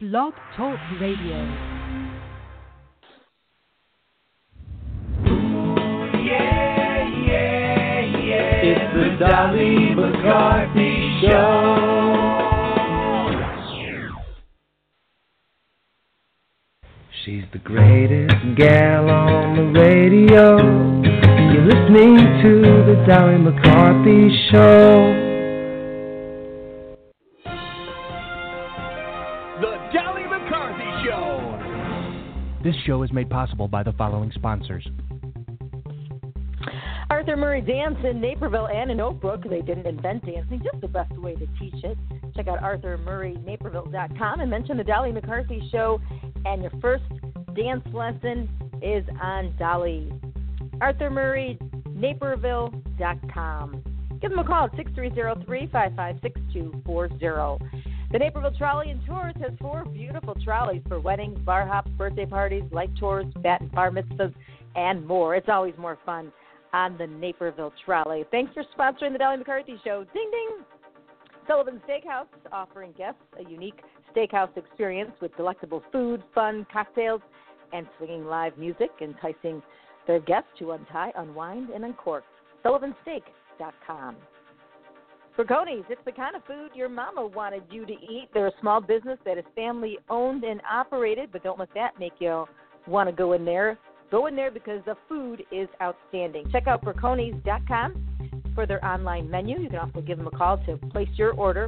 Blog Talk Radio. It's the Dolly McCarthy Show. She's the greatest gal on the radio. You're listening to the Dolly McCarthy Show. The Dolly McCarthy Show. This show is made possible by the following sponsors. Arthur Murray Dance in Naperville and in Oak Brook. They didn't invent dancing, just the best way to teach it. Check out ArthurMurrayNaperville.com and mention the Dolly McCarthy Show, and your first dance lesson is on Dolly. ArthurMurrayNaperville.com. Give them a call at 630-355-6240. The Naperville Trolley and Tours has 4 beautiful trolleys for weddings, bar hops, birthday parties, light tours, bat and bar mitzvahs, and more. It's always more fun on the Naperville Trolley. Thanks for sponsoring the Dolly McCarthy Show. Ding, ding. Sullivan Steakhouse offering guests a unique steakhouse experience with delectable food, fun, cocktails, and swinging live music, enticing their guests to untie, unwind, and uncork. SullivanSteak.com. Braconis, it's the kind of food your mama wanted you to eat. They're a small business that is family-owned and operated, but don't let that make you want to go in there. Go in there because the food is outstanding. Check out Braconis.com for their online menu. You can also give them a call to place your order,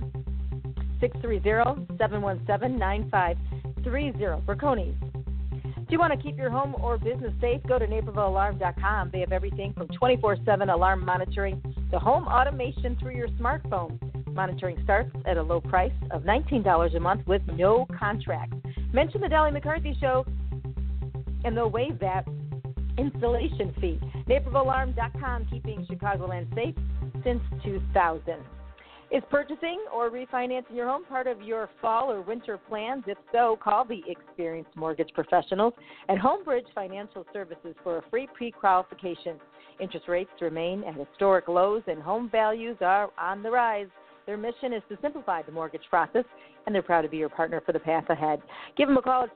630-717-9530. Braconis. Do you want to keep your home or business safe? Go to NapervilleAlarm.com. They have everything from 24/7 alarm monitoring to home automation through your smartphone. Monitoring starts at a low price of $19 a month with no contract. Mention the Dolly McCarthy Show, and they'll waive that installation fee. NapervilleAlarm.com, keeping Chicagoland safe since 2000. Is purchasing or refinancing your home part of your fall or winter plans? If so, call the experienced mortgage professionals at Homebridge Financial Services for a free pre-qualification. Interest rates remain at historic lows and home values are on the rise. Their mission is to simplify the mortgage process, and they're proud to be your partner for the path ahead. Give them a call at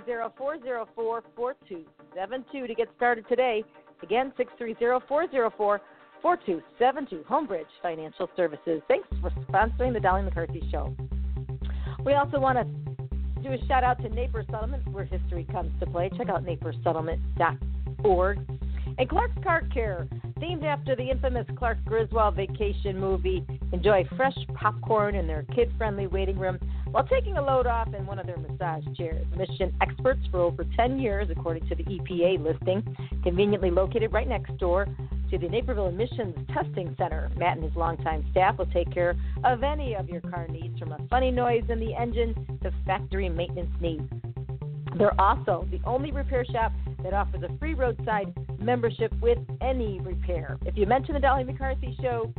630-404-4272 to get started today. Again, 630-404-4272. Homebridge Financial Services. Thanks for sponsoring the Dolly McCarthy Show. We also want to do a shout-out to Naper Settlement, where history comes to play. Check out napersettlement.org. And Clark's Car Care, themed after the infamous Clark Griswold vacation movie. Enjoy fresh popcorn in their kid-friendly waiting room while taking a load off in one of their massage chairs. Mission experts for over 10 years, according to the EPA listing, conveniently located right next door to the Naperville Emissions Testing Center. Matt and his longtime staff will take care of any of your car needs, from a funny noise in the engine to factory maintenance needs. They're also the only repair shop that offers a free roadside membership with any repair. If you mention the Dolly McCarthy Show,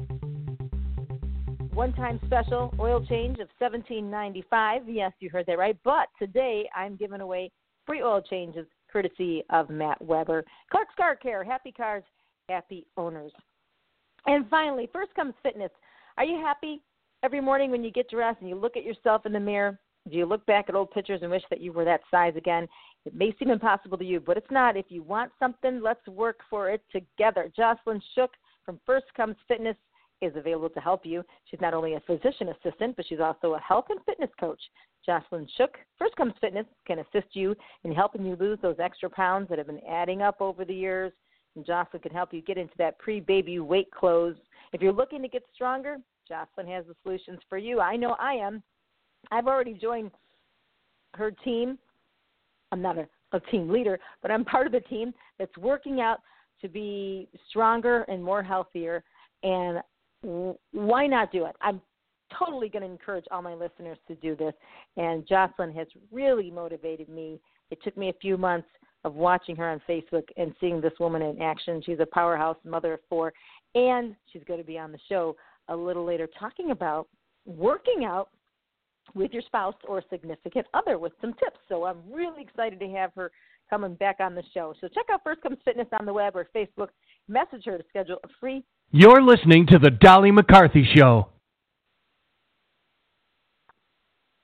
one-time special oil change of $17.95. Yes, you heard that right. But today I'm giving away free oil changes courtesy of Matt Weber. Clark's Car Care, happy cars, happy owners. And finally, First Comes Fitness. Are you happy every morning when you get dressed and you look at yourself in the mirror? Do you look back at old pictures and wish that you were that size again? It may seem impossible to you, but it's not. If you want something, let's work for it together. Jocelyn Shook from First Comes Fitness is available to help you. She's not only a physician assistant, but she's also a health and fitness coach. Jocelyn Shook, First Comes Fitness, can assist you in helping you lose those extra pounds that have been adding up over the years. And Jocelyn can help you get into that pre-baby weight clothes. If you're looking to get stronger, Jocelyn has the solutions for you. I know I am. I've already joined her team. I'm not a team leader, but I'm part of the team that's working out to be stronger and more healthier. And why not do it? I'm totally going to encourage all my listeners to do this. And Jocelyn has really motivated me. It took me a few months of watching her on Facebook and seeing this woman in action. She's a powerhouse mother of 4, and she's going to be on the show a little later talking about working out with your spouse or significant other with some tips. So I'm really excited to have her coming back on the show. So check out First Comes Fitness on the web or Facebook. Message her to schedule a free. You're listening to the Dolly McCarthy Show.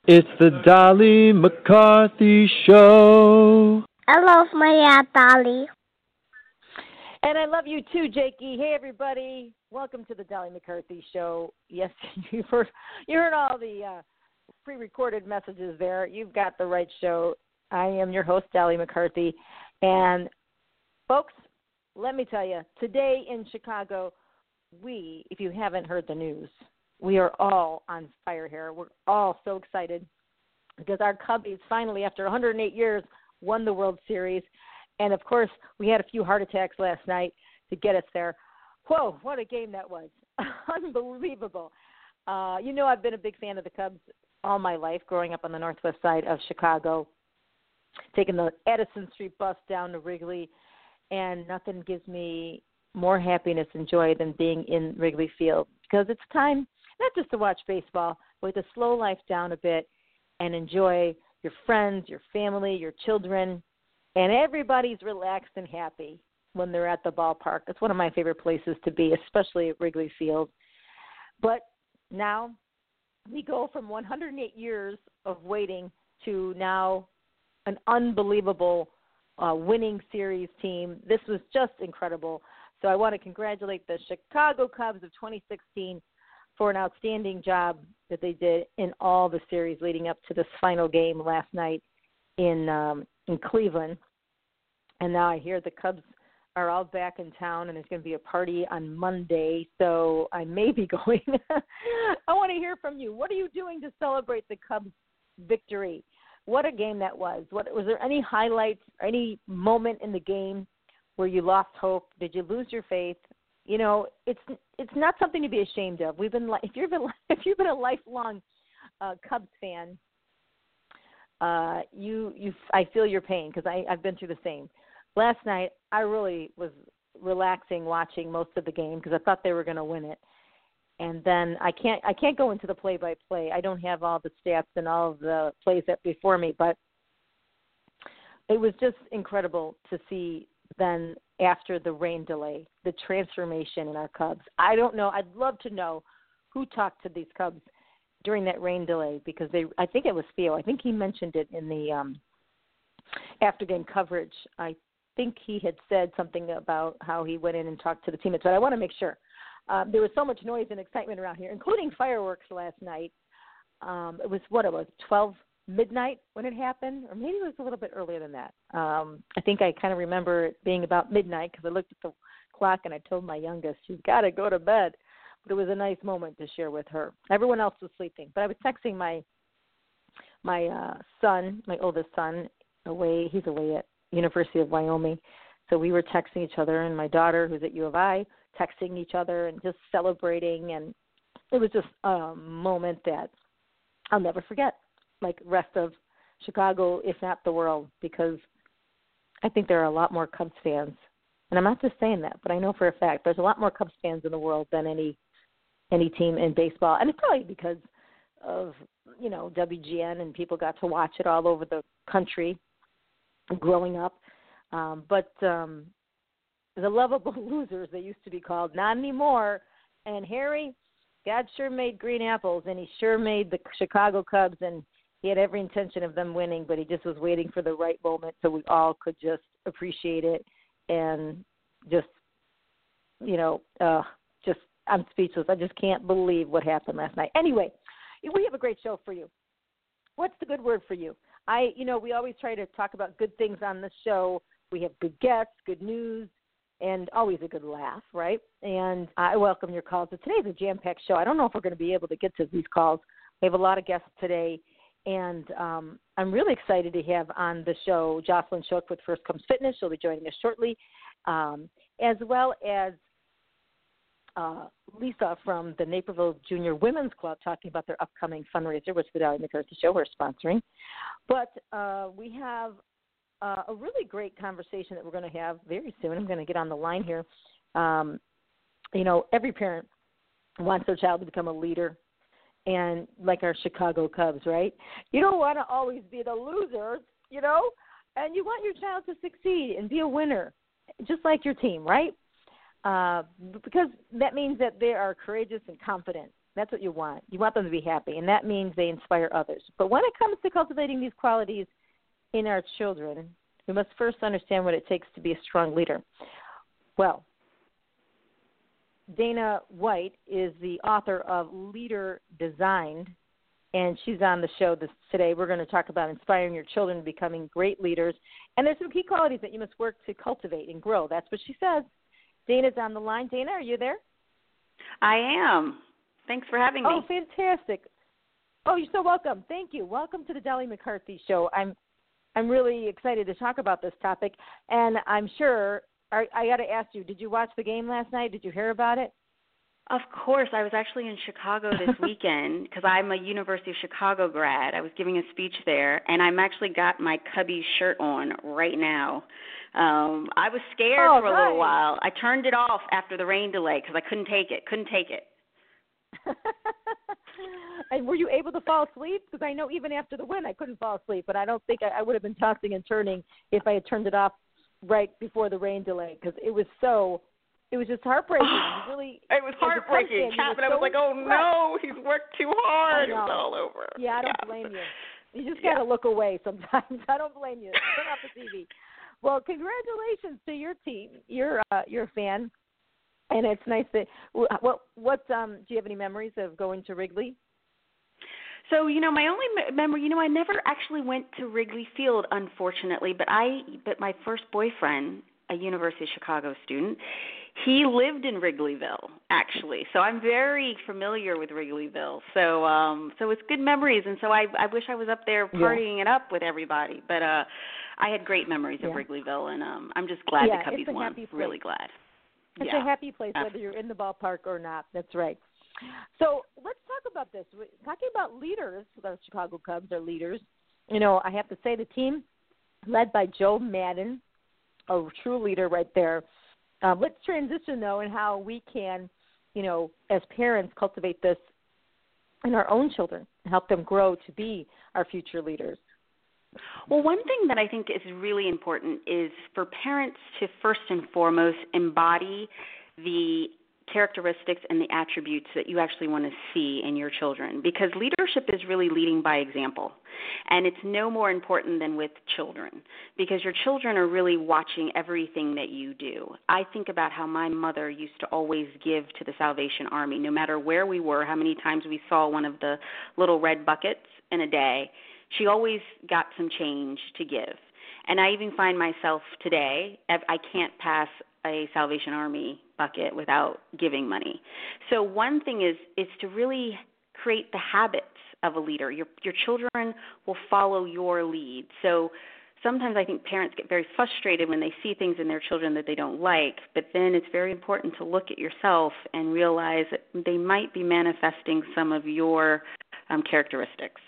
It's the Dolly McCarthy Show. I love my Aunt Dolly. And I love you too, Jakey. Hey, everybody. Welcome to the Dolly McCarthy Show. Yes, you heard all the pre-recorded messages there. You've got the right show. I am your host, Dolly McCarthy. And, folks, let me tell you, today in Chicago, if you haven't heard the news, we are all on fire here. We're all so excited because our Cubbies finally, after 108 years, won the World Series. And, of course, we had a few heart attacks last night to get us there. Whoa, what a game that was. Unbelievable. I've been a big fan of the Cubs all my life, growing up on the northwest side of Chicago, taking the Edison Street bus down to Wrigley, and nothing gives me more happiness and joy than being in Wrigley Field because it's time not just to watch baseball, but to slow life down a bit and enjoy your friends, your family, your children, and everybody's relaxed and happy when they're at the ballpark. It's one of my favorite places to be, especially at Wrigley Field. But now we go from 108 years of waiting to now an unbelievable winning series team. This was just incredible. So I want to congratulate the Chicago Cubs of 2016 for an outstanding job that they did in all the series leading up to this final game last night in Cleveland. And now I hear the Cubs are all back in town, and there's going to be a party on Monday, so I may be going. I want to hear from you. What are you doing to celebrate the Cubs' victory? What a game that was. Was there any highlights, or any moment in the game where you lost hope? Did you lose your faith? It's not something to be ashamed of. If you've been a lifelong Cubs fan, I feel your pain because I've been through the same. Last night I really was relaxing watching most of the game because I thought they were going to win it, and then I can't go into the play-by-play. I don't have all the stats and all of the plays that before me, but it was just incredible to see. Then after the rain delay, the transformation in our Cubs. I don't know. I'd love to know who talked to these Cubs during that rain delay because I think it was Theo. I think he mentioned it in the after-game coverage. I think he had said something about how he went in and talked to the teammates, but I want to make sure. There was so much noise and excitement around here, including fireworks last night. It was 12 midnight when it happened, or maybe it was a little bit earlier than that. I think I kind of remember it being about midnight because I looked at the clock and I told my youngest, she's got to go to bed. But it was a nice moment to share with her. Everyone else was sleeping. But I was texting my son, my oldest son, he's away at University of Wyoming. So we were texting each other, and my daughter, who's at U of I, texting each other and just celebrating. And it was just a moment that I'll never forget, like rest of Chicago, if not the world, because I think there are a lot more Cubs fans. And I'm not just saying that, but I know for a fact there's a lot more Cubs fans in the world than any team in baseball. And it's probably because of, WGN, and people got to watch it all over the country growing up. But the lovable losers, they used to be called, not anymore. And Harry, God sure made green apples, and he sure made the Chicago Cubs, and he had every intention of them winning, but he just was waiting for the right moment so we all could just appreciate it and just, I'm speechless. I just can't believe what happened last night. Anyway, we have a great show for you. What's the good word for you? We always try to talk about good things on the show. We have good guests, good news, and always a good laugh, right? And I welcome your calls. So today's a jam-packed show. I don't know if we're going to be able to get to these calls. We have a lot of guests today, and I'm really excited to have on the show Jocelyn Shook with First Comes Fitness. She'll be joining us shortly, as well as Lisa from the Naperville Junior Women's Club talking about their upcoming fundraiser, which the Dolly McCarthy Show we're sponsoring. But we have a really great conversation that we're going to have very soon. I'm going to get on the line here. Every parent wants their child to become a leader, and like our Chicago Cubs, right? You don't want to always be the loser, and you want your child to succeed and be a winner, just like your team, right? Because that means that they are courageous and confident. That's what you want. You want them to be happy, and that means they inspire others. But when it comes to cultivating these qualities in our children, we must first understand what it takes to be a strong leader. Well, Dana White is the author of Leader Designed, and she's on the show today. We're going to talk about inspiring your children becoming great leaders. And there's some key qualities that you must work to cultivate and grow. That's what she says. Dana's on the line. Dana, are you there? I am. Thanks for having me. Oh, fantastic. Oh, you're so welcome. Thank you. Welcome to the Dolly McCarthy Show. I'm really excited to talk about this topic, and I'm sure I got to ask you, did you watch the game last night? Did you hear about it? Of course. I was actually in Chicago this weekend because I'm a University of Chicago grad. I was giving a speech there, and I'm actually got my Cubbies shirt on right now. I was scared for a little while. I turned it off after the rain delay because I couldn't take it. And were you able to fall asleep? Because I know even after the win I couldn't fall asleep, but I don't think I would have been tossing and turning if I had turned it off right before the rain delay, because it was just heartbreaking. It was heartbreaking. Chapman, I was like, oh no, he's worked too hard. It's all over. Yeah, I don't blame you. You just got to look away sometimes. I don't blame you. Turn off the TV. Well, congratulations to your team. You're a fan, and it's nice that. What do you have any memories of going to Wrigley? So, my only memory, I never actually went to Wrigley Field, unfortunately, but my first boyfriend, a University of Chicago student, he lived in Wrigleyville, actually. So I'm very familiar with Wrigleyville. So it's good memories, and so I wish I was up there partying it up with everybody. But I had great memories of Wrigleyville, and I'm just glad the Cubbies won. Really glad. It's a happy place, whether you're in the ballpark or not. That's right. So let's talk about this. We're talking about leaders. The Chicago Cubs are leaders. I have to say the team led by Joe Madden, a true leader right there. Let's transition, though, in how we can, as parents, cultivate this in our own children, help them grow to be our future leaders. Well, one thing that I think is really important is for parents to first and foremost embody the characteristics and the attributes that you actually want to see in your children, because leadership is really leading by example, and it's no more important than with children, because your children are really watching everything that you do. I think about how my mother used to always give to the Salvation Army, no matter where we were, how many times we saw one of the little red buckets in a day. She always got some change to give. And I even find myself today, I can't pass a Salvation Army bucket without giving money. So one thing is to really create the habits of a leader. Your children will follow your lead. So sometimes I think parents get very frustrated when they see things in their children that they don't like, but then it's very important to look at yourself and realize that they might be manifesting some of your characteristics.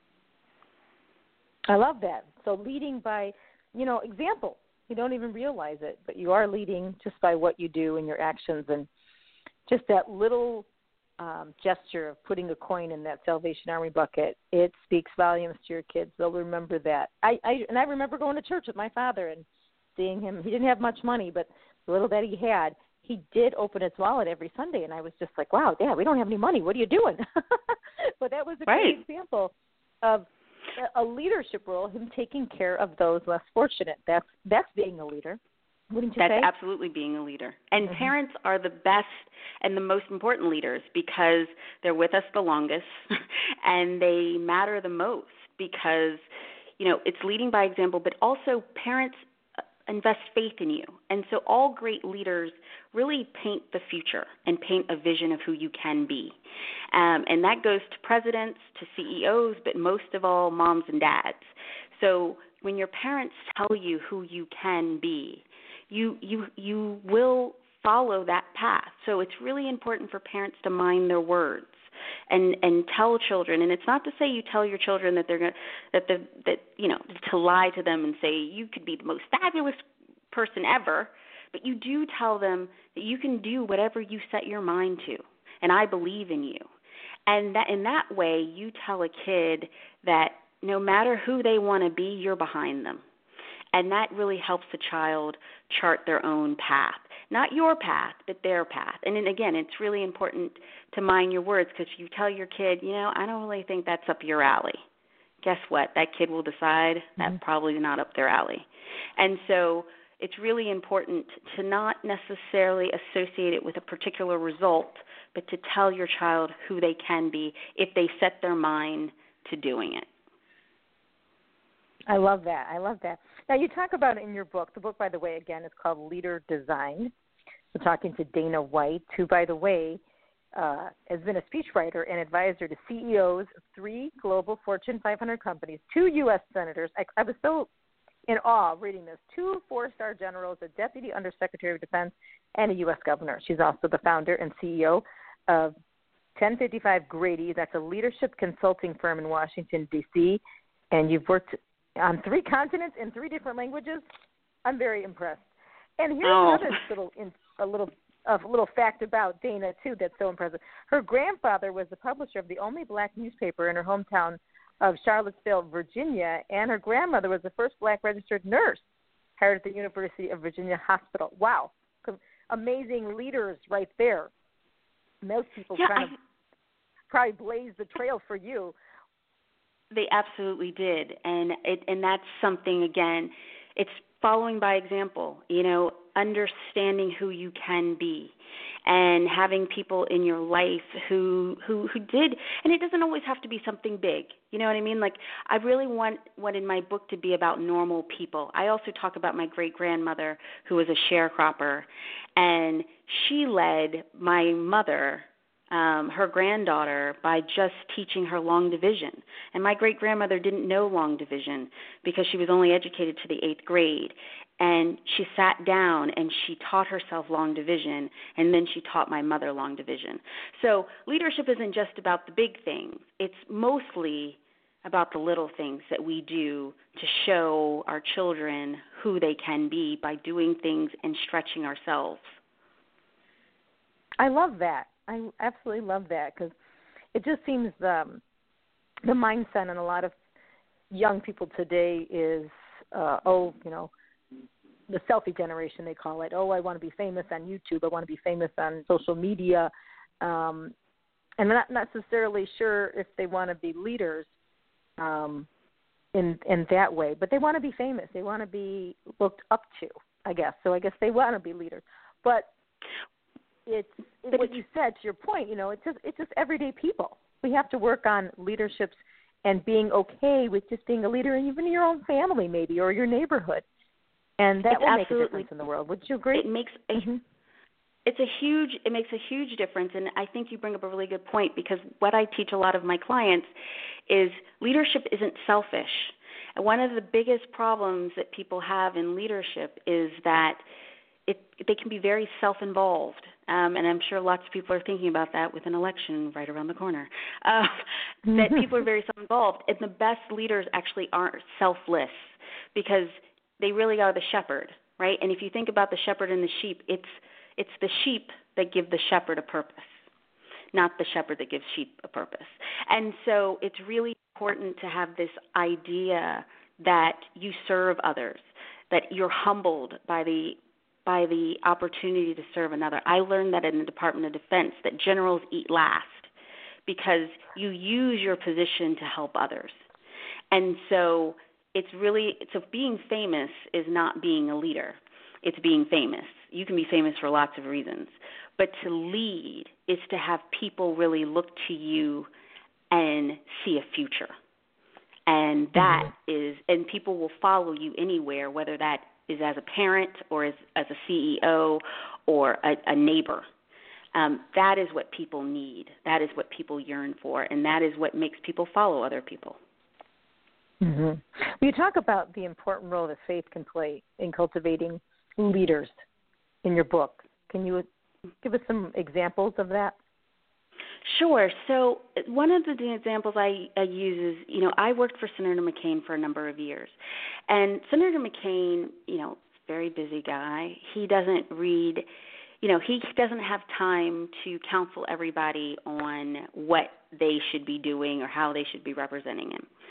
I love that. So leading by, example. You don't even realize it, but you are leading just by what you do and your actions, and just that little gesture of putting a coin in that Salvation Army bucket. It speaks volumes to your kids. They'll remember that. I remember going to church with my father and seeing him. He didn't have much money, but the little that he had, he did open his wallet every Sunday, and I was just like, wow, Dad, we don't have any money. What are you doing? But that was a great example of a leadership role, him taking care of those less fortunate. That's being a leader. Wouldn't you say? That's absolutely being a leader. And parents are the best and the most important leaders because they're with us the longest and they matter the most because, it's leading by example, but also parents invest faith in you. And so all great leaders really paint the future and paint a vision of who you can be. And that goes to presidents, to CEOs, but most of all, moms and dads. So when your parents tell you who you can be, you will follow that path. So it's really important for parents to mind their words and tell children. And it's not to say you tell your children that they're going to lie to them and say you could be the most fabulous person ever, but you do tell them that you can do whatever you set your mind to, and I believe in you. And that in that way, you tell a kid that no matter who they want to be, you're behind them. And that really helps the child chart their own path. Not your path, but their path. And then again, it's really important to mind your words, because if you tell your kid, I don't really think that's up your alley, guess what? That kid will decide that's probably not up their alley. And so it's really important to not necessarily associate it with a particular result, but to tell your child who they can be if they set their mind to doing it. I love that. Now, you talk about it in your book. The book, by the way, again, is called Leader Design. We're talking to Dana White, who, by the way, has been a speechwriter and advisor to CEOs of 3 global Fortune 500 companies, 2 U.S. senators. I was so in awe reading this. 2 4-star generals, a deputy undersecretary of defense, and a U.S. governor. She's also the founder and CEO of 1055 Grady. That's a leadership consulting firm in Washington, D.C., and you've worked on 3 continents in 3 different languages. I'm very impressed. And here's another little fact about Dana, too, that's so impressive. Her grandfather was the publisher of the only black newspaper in her hometown of Charlottesville, Virginia, and her grandmother was the first black registered nurse hired at the University of Virginia Hospital. Wow. Amazing leaders right there. Most people probably blazed the trail for you. They absolutely did, and that's something, again, it's following by example, understanding who you can be and having people in your life who did, and it doesn't always have to be something big, you know what I mean? Like, I really want in my book to be about normal people. I also talk about my great-grandmother who was a sharecropper, and she led my mother, her granddaughter, by just teaching her long division. And my great-grandmother didn't know long division because she was only educated to the 8th grade. And she sat down and she taught herself long division, and then she taught my mother long division. So leadership isn't just about the big things. It's mostly about the little things that we do to show our children who they can be by doing things and stretching ourselves. I love that. I absolutely love that, because it just seems the mindset in a lot of young people today is, the selfie generation, they call it. Oh, I want to be famous on YouTube. I want to be famous on social media. And they're not necessarily sure if they want to be leaders in that way, but they want to be famous. They want to be looked up to, I guess. So I guess they want to be leaders. But it's what you said, to your point, it's just everyday people. We have to work on leaderships and being okay with just being a leader, even in your own family maybe, or your neighborhood. And that will make a difference in the world. Would you agree? It makes it makes a huge difference, and I think you bring up a really good point, because what I teach a lot of my clients is leadership isn't selfish. And one of the biggest problems that people have in leadership is that they can be very self-involved, and I'm sure lots of people are thinking about that with an election right around the corner, that people are very self-involved, and the best leaders actually aren't selfless, because they really are the shepherd, right? And if you think about the shepherd and the sheep, it's the sheep that give the shepherd a purpose, not the shepherd that gives sheep a purpose. And so it's really important to have this idea that you serve others, that you're humbled by the opportunity to serve another. I learned that in the Department of Defense, that generals eat last because you use your position to help others. And so being famous is not being a leader. It's being famous. You can be famous for lots of reasons. But to lead is to have people really look to you and see a future. And that is, and people will follow you anywhere, whether that is as a parent or as a CEO or a neighbor. That is what people need. That is what people yearn for. And that is what makes people follow other people. Mm-hmm. You talk about the important role that faith can play in cultivating leaders in your book. Can you give us some examples of that? Sure. So one of the examples I use is, I worked for Senator McCain for a number of years. And Senator McCain, very busy guy. He doesn't read, he doesn't have time to counsel everybody on what they should be doing or how they should be representing him.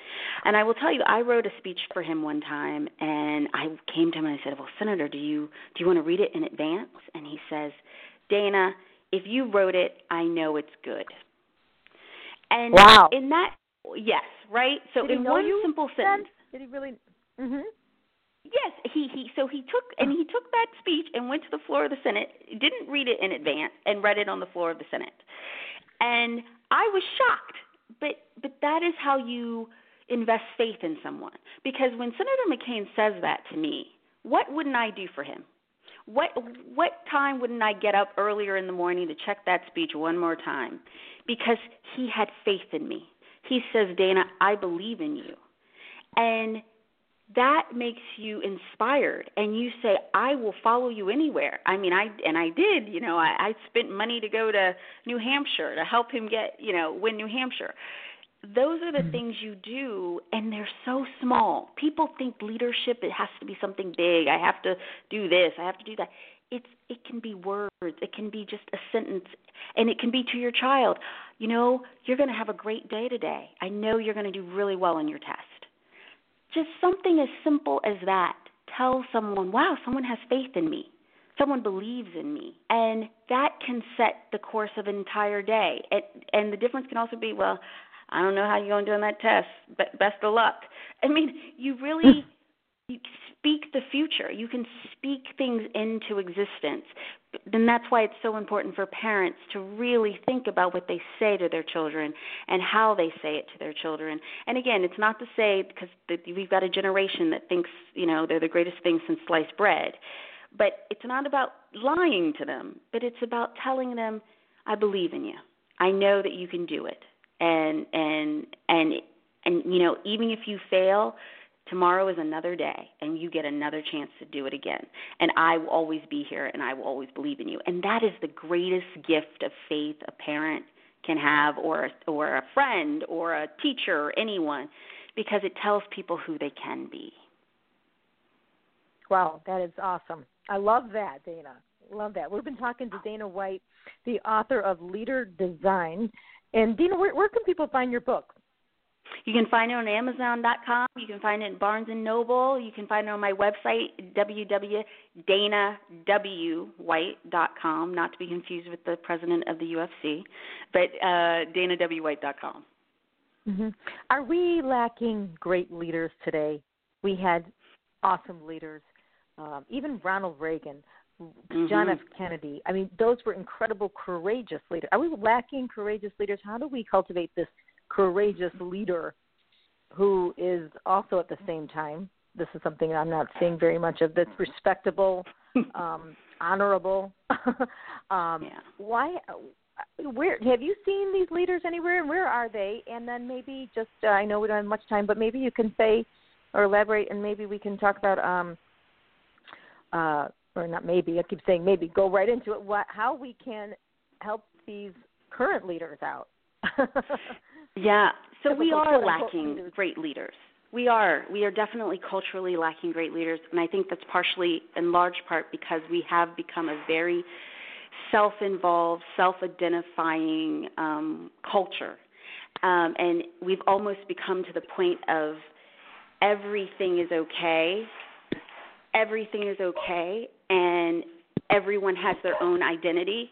And I will tell you, I wrote a speech for him one time, and I came to him and I said, well, Senator, do you want to read it in advance? And he says, Dana, if you wrote it, I know it's good. And wow. in that, yes, right? So Did in one simple sentence. Did he really? Mm-hmm. Yes, he took that speech and went to the floor of the Senate, didn't read it in advance, and read it on the floor of the Senate. And I was shocked, but that is how you invest faith in someone. Because when Senator McCain says that to me, what wouldn't I do for him? What time wouldn't I get up earlier in the morning to check that speech one more time? Because he had faith in me. He says, Dana, I believe in you. And that makes you inspired, and you say, I will follow you anywhere. I mean, I did, I spent money to go to New Hampshire to help him win New Hampshire. Those are the things you do, and they're so small. People think leadership, it has to be something big. I have to do this. I have to do that. It can be words. It can be just a sentence, and it can be to your child. You're going to have a great day today. I know you're going to do really well on your test. Just something as simple as that. Tell someone, wow, someone has faith in me. Someone believes in me. And that can set the course of an entire day. And the difference can also be, well, I don't know how you're going to do on that test, but best of luck. I mean, you really you speak the future. You can speak things into existence. And that's why it's so important for parents to really think about what they say to their children and how they say it to their children. And again, it's not to say, because we've got a generation that thinks, they're the greatest thing since sliced bread. But it's not about lying to them, but it's about telling them, I believe in you. I know that you can do it. And even if you fail, tomorrow is another day, and you get another chance to do it again. And I will always be here, and I will always believe in you. And that is the greatest gift of faith a parent can have, or a friend, or a teacher, or anyone, because it tells people who they can be. Wow, that is awesome. I love that, Dana. Love that. We've been talking to Dana White, the author of Leader Design. And, Dana, where can people find your book? You can find it on Amazon.com. You can find it in Barnes & Noble. You can find it on my website, www.danawwhite.com, not to be confused with the president of the UFC, but danawwhite.com. Mm-hmm. Are we lacking great leaders today? We had awesome leaders, even Ronald Reagan, John F. Kennedy. I mean, those were incredible, courageous leaders. Are we lacking courageous leaders? How do we cultivate this courageous leader who is also at the same time, this is something I'm not seeing very much of, that's respectable, honorable. Why? Where have you seen these leaders anywhere, and where are they? And then maybe just, I know we don't have much time, but maybe you can say or elaborate, and maybe we can talk about, or not maybe, I keep saying maybe, go right into it, how we can help these current leaders out. Yeah, so we are lacking great leaders. We are definitely culturally lacking great leaders, and I think that's partially, in large part, because we have become a very self-involved, self-identifying culture, and we've almost become to the point of everything is okay, and everyone has their own identity,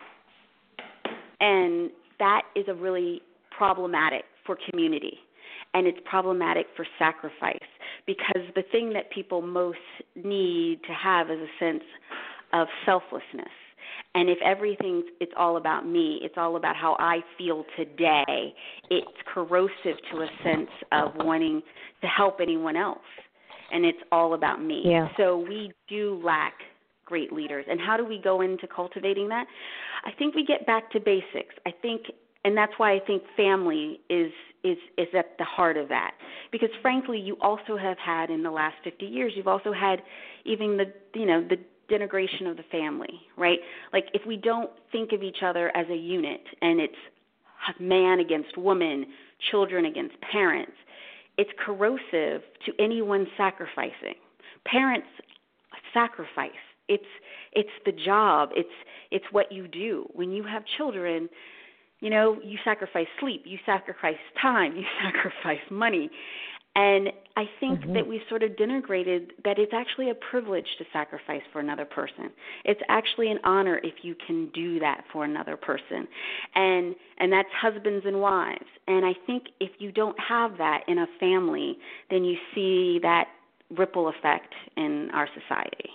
and that is a really problematic for community, and it's problematic for sacrifice, because the thing that people most need to have is a sense of selflessness. And if it's all about me, it's all about how I feel today, it's corrosive to a sense of wanting to help anyone else, and it's all about me. Yeah. So we do lack great leaders. And how do we go into cultivating that? I think we get back to basics. And that's why I think family is at the heart of that. Because frankly, you also have had in the last 50 years, you've also had even the denigration of the family, right? Like if we don't think of each other as a unit, and it's man against woman, children against parents, it's corrosive to anyone sacrificing. Parents sacrifice. It's the job. It's what you do. When you have children, you sacrifice sleep, you sacrifice time, you sacrifice money. And I think that we sort of denigrated that it's actually a privilege to sacrifice for another person. It's actually an honor if you can do that for another person. And that's husbands and wives. And I think if you don't have that in a family, then you see that ripple effect in our society.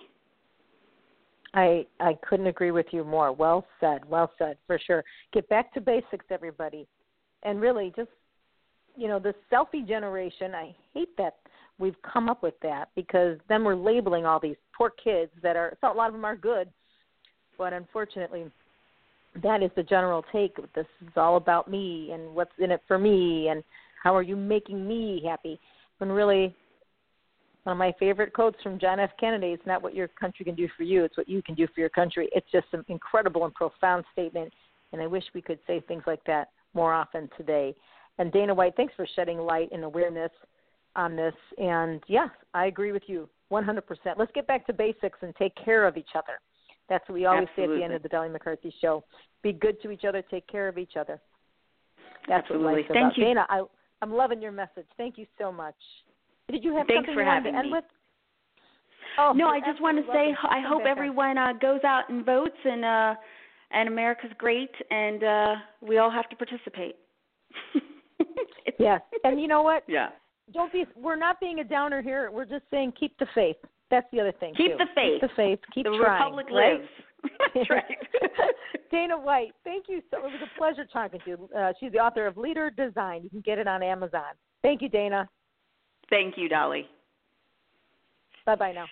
I couldn't agree with you more. Well said, for sure. Get back to basics, everybody. And really just, the selfie generation, I hate that we've come up with that, because then we're labeling all these poor kids that are, so a lot of them are good, but unfortunately that is the general take. This is all about me and what's in it for me and how are you making me happy, when really one of my favorite quotes from John F. Kennedy, it's not what your country can do for you, it's what you can do for your country. It's just an incredible and profound statement, and I wish we could say things like that more often today. And Dana White, thanks for shedding light and awareness on this. And, yes, I agree with you 100%. Let's get back to basics and take care of each other. That's what we always say at the end of the Dolly McCarthy Show. Be good to each other, take care of each other. That's what life is about. Thank you. Dana, I'm loving your message. Thank you so much. Did you have Thanks something for you wanted having to end me. with? Oh, no, I just want to say I hope everyone goes out and votes, and America's great, and we all have to participate. Yes, and you know what? Yeah. We're not being a downer here. We're just saying keep the faith. That's the other thing. Keep the faith. Keep the faith. Keep the trying. The Republic right? lives. That's right. Dana White, thank you so much. It was a pleasure talking to you. She's the author of Leader Design. You can get it on Amazon. Thank you, Dana. Thank you, Dolly. Bye-bye now.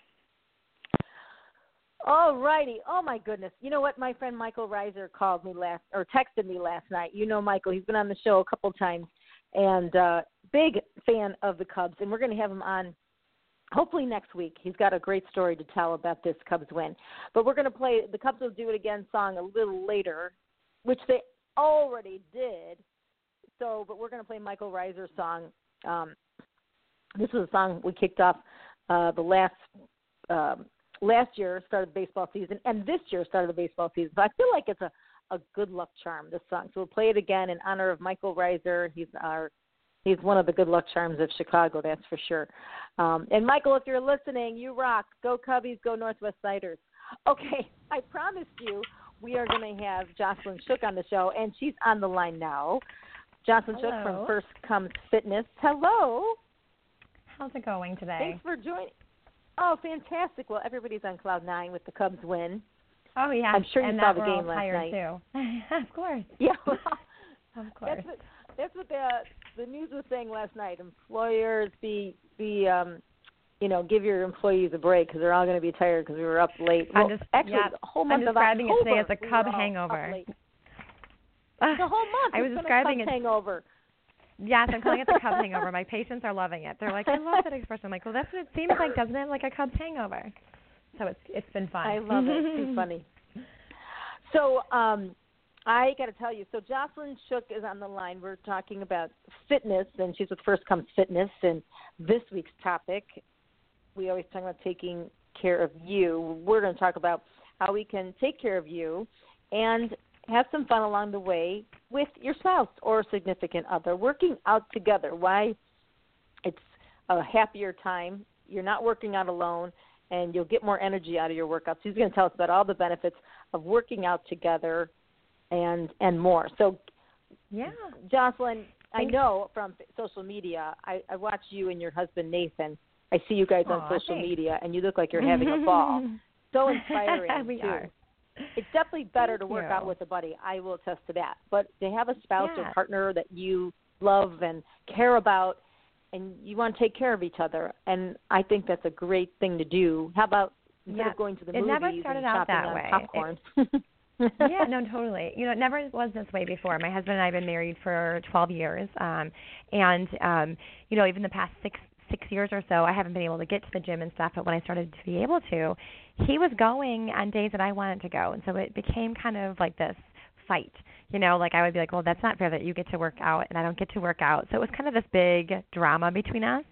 All righty. Oh, my goodness. You know what? My friend Michael Reiser texted me last night. You know Michael. He's been on the show a couple times, and big fan of the Cubs, and we're going to have him on hopefully next week. He's got a great story to tell about this Cubs win. But we're going to play the Cubs Will Do It Again song a little later, which they already did. But we're going to play Michael Reiser's song. This was a song we kicked off the last year, started the baseball season, and this year started the baseball season. So I feel like it's a good luck charm, this song. So we'll play it again in honor of Michael Reiser. He's one of the good luck charms of Chicago, that's for sure. And Michael, if you're listening, you rock. Go Cubbies, go Northwest Siders. Okay, I promised you we are going to have Jocelyn Shook on the show, and she's on the line now. Jocelyn Shook from First Comes Fitness. Hello. How's it going today? Thanks for joining. Oh, fantastic. Well, everybody's on cloud nine with the Cubs win. Oh, yeah. I'm sure you saw the game last night. Too. Of course. Yeah. Of course. That's what the news was saying last night. Employers give your employees a break because they're all going to be tired because we were up late. Well, actually, the whole month of October, I'm describing it today as a Cub hangover. The whole month. I was describing it hangover. Yes, I'm calling it the Cubs hangover. My patients are loving it. They're like, I love that expression. I'm like, well, that's what it seems like, doesn't it? Like a Cubs hangover. So it's been fun. I love it. It's too funny. So I got to tell you, so Jocelyn Shook is on the line. We're talking about fitness, and she's with First Comes Fitness. And this week's topic, we always talk about taking care of you. We're going to talk about how we can take care of you and have some fun along the way with your spouse or significant other, working out together. Why it's a happier time. You're not working out alone, and you'll get more energy out of your workouts. She's going to tell us about all the benefits of working out together and more. So, yeah, Jocelyn, I know from social media, I watch you and your husband, Nathan. I see you guys on social media, and you look like you're having a ball. So inspiring, we too. are. It's definitely better to work out with a buddy. I will attest to that. But to have a spouse or partner that you love and care about, and you want to take care of each other, and I think that's a great thing to do. How about instead of going to the movies never started and out shopping that on way. popcorn? Yeah, no, totally. It never was this way before. My husband and I have been married for 12 years, and even the past six years or so, I haven't been able to get to the gym and stuff, but when I started to be able to, he was going on days that I wanted to go, and so it became kind of like this fight. Like I would be like, well, that's not fair that you get to work out and I don't get to work out. So it was kind of this big drama between us.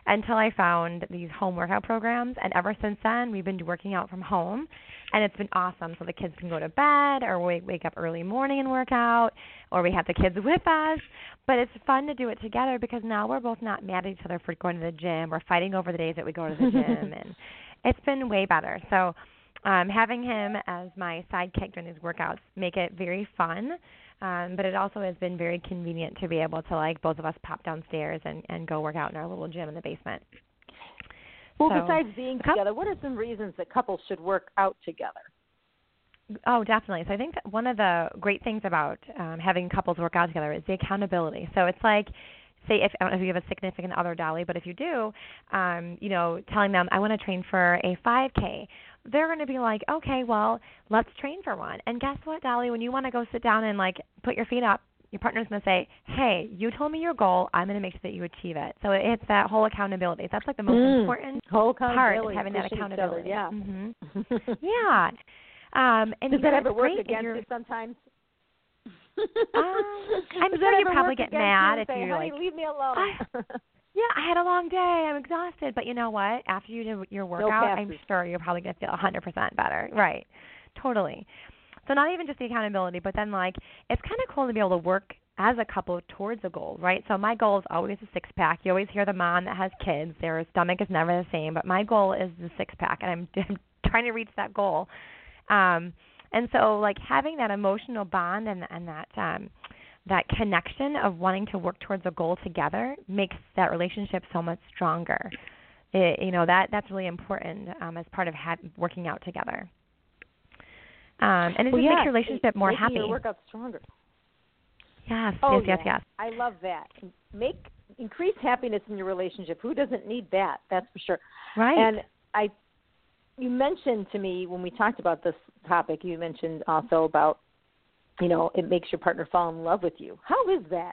until I found these home workout programs. And ever since then, we've been working out from home, and it's been awesome. So the kids can go to bed or wake up early morning and work out, or we have the kids with us. But it's fun to do it together because now we're both not mad at each other for going to the gym or fighting over the days that we go to the gym. And it's been way better. So having him as my sidekick during these workouts make it very fun. But it also has been very convenient to be able to, like, both of us pop downstairs and go work out in our little gym in the basement. Well, besides being together, what are some reasons that couples should work out together? Oh, definitely. So I think that one of the great things about having couples work out together is the accountability. So it's like, say, I don't know if you have a significant other, Dolly, but if you do, telling them, I want to train for a 5K, they're going to be like, okay, well, let's train for one. And guess what, Dolly? When you want to go sit down and, like, put your feet up, your partner's going to say, hey, you told me your goal. I'm going to make sure that you achieve it. So it's that whole accountability. That's, like, the most important part of having that accountability. Yeah. Mm-hmm. Yeah. And does that ever work against you sometimes? I'm sure you probably get mad if you're like, leave me alone. Yeah, I had a long day. I'm exhausted. But you know what? After you do your workout, I'm sure you're probably going to feel 100% better. Right. Totally. So not even just the accountability, but then, like, it's kind of cool to be able to work as a couple towards a goal, right? So my goal is always a six-pack. You always hear the mom that has kids. Their stomach is never the same. But my goal is the six-pack, and I'm trying to reach that goal. And so, like, having that emotional bond and that connection of wanting to work towards a goal together makes that relationship so much stronger. That's really important as part of working out together. And it just makes your relationship more happy. Making your workout stronger. Yes, yes. I love that. Increase happiness in your relationship. Who doesn't need that? That's for sure. Right. And you mentioned to me when we talked about this topic, you mentioned also about, it makes your partner fall in love with you. How is that?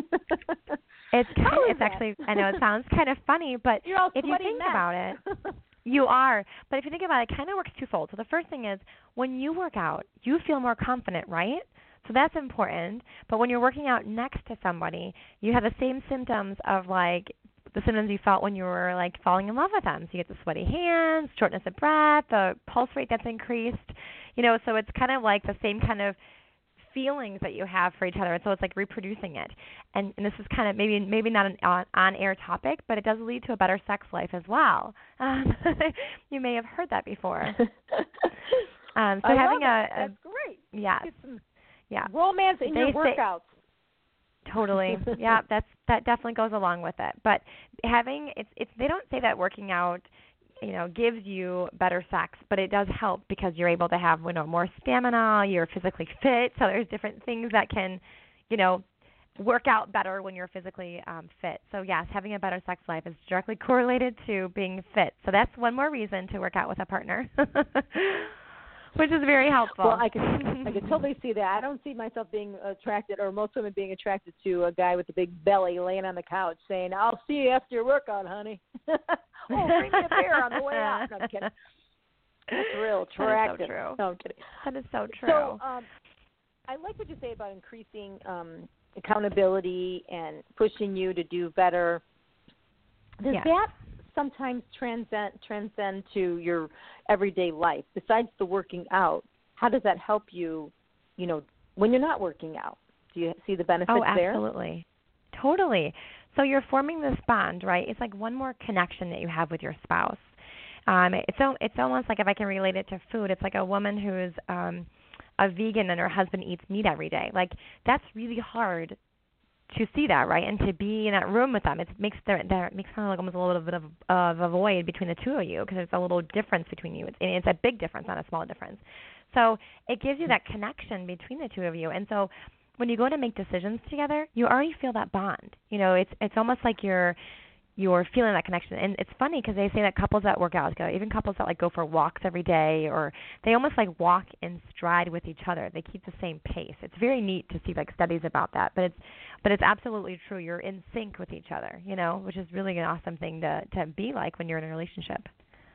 It's actually, I know it sounds kind of funny, but if you think about it, you are. But if you think about it, it kind of works twofold. So the first thing is when you work out, you feel more confident, right? So that's important. But when you're working out next to somebody, you have the same symptoms of, like, the symptoms you felt when you were, like, falling in love with them. So you get the sweaty hands, shortness of breath, the pulse rate that's increased. So it's kind of like the same kind of feelings that you have for each other. And so it's like reproducing it. And this is kind of maybe not an on-air topic, but it does lead to a better sex life as well. You may have heard that before. So having that's great. Yeah. Yeah. Romance in your workouts. Totally. Yeah, that definitely goes along with it. But having it's they don't say that working out, gives you better sex, but it does help because you're able to have, more stamina, you're physically fit. So there's different things that can, work out better when you're physically fit. So yes, having a better sex life is directly correlated to being fit. So that's one more reason to work out with a partner. Which is very helpful. Well, I can totally see that. I don't see myself being attracted, or most women being attracted to a guy with a big belly laying on the couch saying, "I'll see you after your workout, honey." Oh, bring me a beer on the way out. No, I'm kidding. That's real attractive. That is so true. No, I'm kidding. That is so true. So I like what you say about increasing accountability and pushing you to do better. Does that sometimes transcend to your everyday life? Besides the working out, how does that help you, when you're not working out? Do you see the benefits there? Oh, absolutely. Totally. So you're forming this bond, right? It's like one more connection that you have with your spouse. It's almost like, if I can relate it to food, it's like a woman who's a vegan and her husband eats meat every day. Like, that's really hard to see that, right? And to be in that room with them, it makes kind of like almost a little bit of a void between the two of you, because there's a little difference between you. It's a big difference, not a small difference. So it gives you that connection between the two of you. And so when you go to make decisions together, you already feel that bond. It's almost like you're feeling that connection. And it's funny because they say that couples that work out together, even couples that, like, go for walks every day, or they almost, like, walk in stride with each other. They keep the same pace. It's very neat to see, like, studies about that. But it's absolutely true. You're in sync with each other, which is really an awesome thing to be like when you're in a relationship.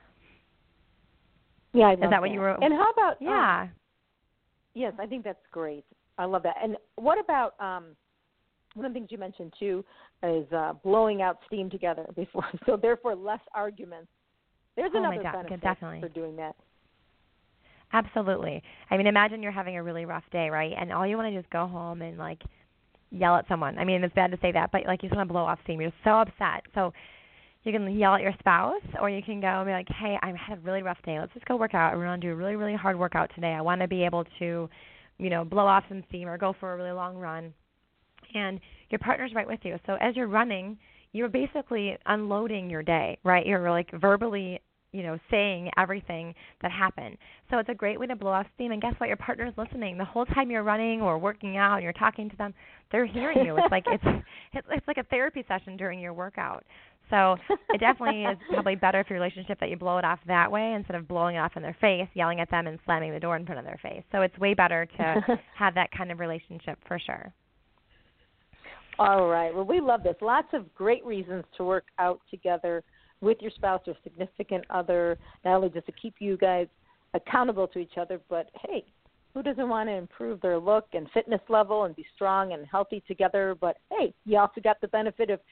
Yeah, I love Is that what you were? And how about? Yeah. Yes, I think that's great. I love that. And what about one of the things you mentioned too is blowing out steam together before, so therefore less arguments. There's another benefit definitely for doing that. Absolutely. I mean, imagine you're having a really rough day, right? And all you want to do is go home and like yell at someone. I mean, it's bad to say that, but like you just want to blow off steam. You're so upset. So you can yell at your spouse, or you can go and be like, hey, I had a really rough day. Let's just go work out. We're going to do a really, really hard workout today. I want to be able to, blow off some steam or go for a really long run. And your partner's right with you. So as you're running, you're basically unloading your day, right? You're like verbally, saying everything that happened. So it's a great way to blow off steam. And guess what? Your partner's listening. The whole time you're running or working out and you're talking to them, they're hearing you. It's like it's like a therapy session during your workout. So it definitely is probably better for your relationship that you blow it off that way instead of blowing it off in their face, yelling at them and slamming the door in front of their face. So it's way better to have that kind of relationship for sure. All right. Well, we love this. Lots of great reasons to work out together with your spouse or significant other, not only just to keep you guys accountable to each other, but, hey, who doesn't want to improve their look and fitness level and be strong and healthy together? But, hey, you also got the benefit of,